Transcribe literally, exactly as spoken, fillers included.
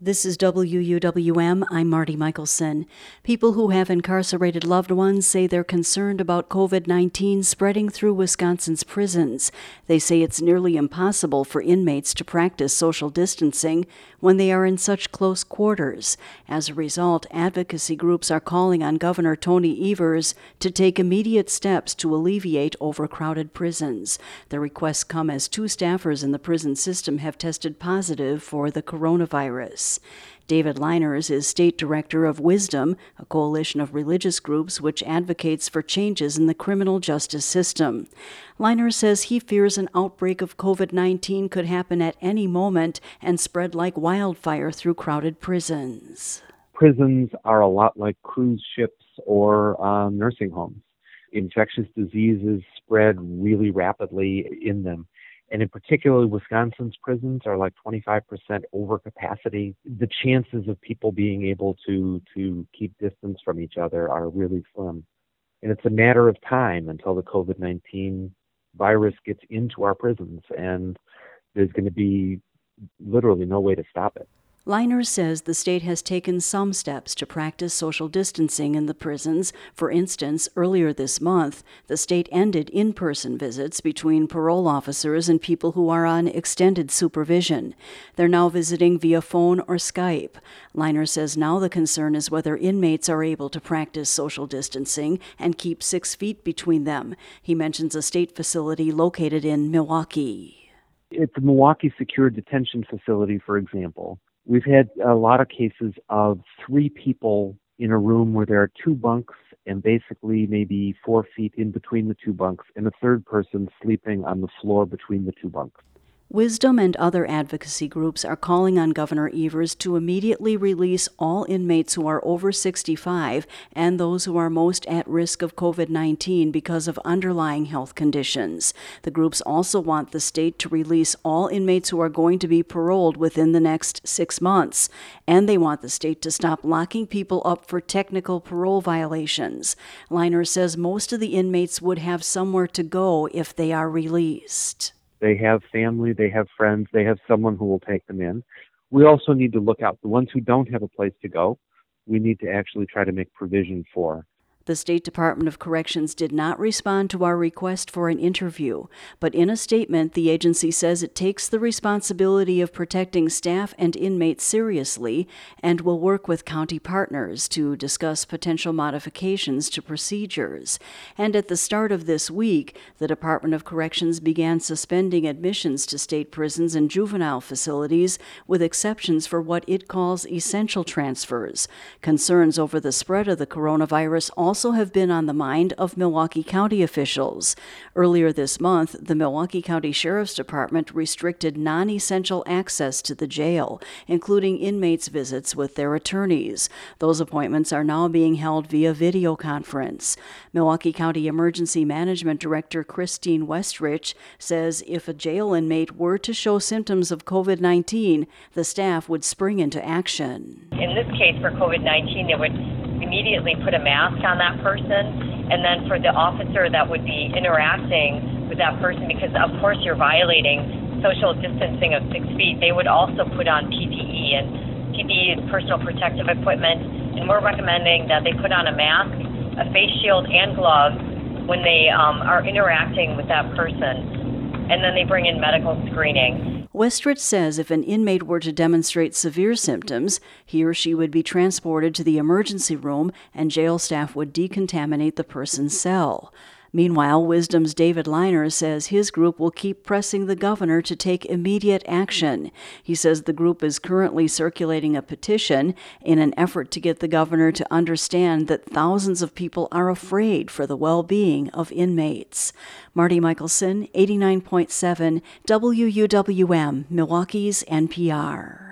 This is W U W M. I'm Marty Michelson. People who have incarcerated loved ones say they're concerned about covid nineteen spreading through Wisconsin's prisons. They say it's nearly impossible for inmates to practice social distancing when they are in such close quarters. As a result, advocacy groups are calling on Governor Tony Evers to take immediate steps to alleviate overcrowded prisons. The requests come as two staffers in the prison system have tested positive for the coronavirus. David Leiners is state director of Wisdom, a coalition of religious groups which advocates for changes in the criminal justice system. Leiners says he fears an outbreak of covid nineteen could happen at any moment and spread like wildfire through crowded prisons. Prisons are a lot like cruise ships or uh, nursing homes. Infectious diseases spread really rapidly in them. And in particular, Wisconsin's prisons are like twenty-five percent over capacity. The chances of people being able to, to keep distance from each other are really slim. And it's a matter of time until the covid nineteen virus gets into our prisons, and there's going to be literally no way to stop it. Leiners says the state has taken some steps to practice social distancing in the prisons. For instance, earlier this month, the state ended in-person visits between parole officers and people who are on extended supervision. They're now visiting via phone or Skype. Leiners says now the concern is whether inmates are able to practice social distancing and keep six feet between them. He mentions a state facility located in Milwaukee. At the Milwaukee Secure Detention Facility, for example, we've had a lot of cases of three people in a room where there are two bunks and basically maybe four feet in between the two bunks, and a third person sleeping on the floor between the two bunks. Wisdom and other advocacy groups are calling on Governor Evers to immediately release all inmates who are over sixty-five and those who are most at risk of covid nineteen because of underlying health conditions. The groups also want the state to release all inmates who are going to be paroled within the next six months. And they want the state to stop locking people up for technical parole violations. Leiners says most of the inmates would have somewhere to go if they are released. They have family, they have friends, they have someone who will take them in. We also need to look out. The ones who don't have a place to go, we need to actually try to make provision for. The State Department of Corrections did not respond to our request for an interview, but in a statement, the agency says it takes the responsibility of protecting staff and inmates seriously and will work with county partners to discuss potential modifications to procedures. And at the start of this week, the Department of Corrections began suspending admissions to state prisons and juvenile facilities with exceptions for what it calls essential transfers. Concerns over the spread of the coronavirus also also have been on the mind of Milwaukee County officials. Earlier this month, the Milwaukee County Sheriff's Department restricted non-essential access to the jail, including inmates' visits with their attorneys. Those appointments are now being held via video conference. Milwaukee County Emergency Management Director Christine Westrich says if a jail inmate were to show symptoms of covid nineteen, the staff would spring into action. In this case, for covid nineteen, they would immediately put a mask on that person, and then for the officer that would be interacting with that person, because of course you're violating social distancing of six feet, they would also put on P P E, and P P E is personal protective equipment, and we're recommending that they put on a mask, a face shield, and gloves when they um, are interacting with that person, and then they bring in medical screening. Westrich says if an inmate were to demonstrate severe symptoms, he or she would be transported to the emergency room and jail staff would decontaminate the person's cell. Meanwhile, Wisdom's David Leiners says his group will keep pressing the governor to take immediate action. He says the group is currently circulating a petition in an effort to get the governor to understand that thousands of people are afraid for the well-being of inmates. Marty Michelson, eighty-nine point seven W U W M, Milwaukee's N P R.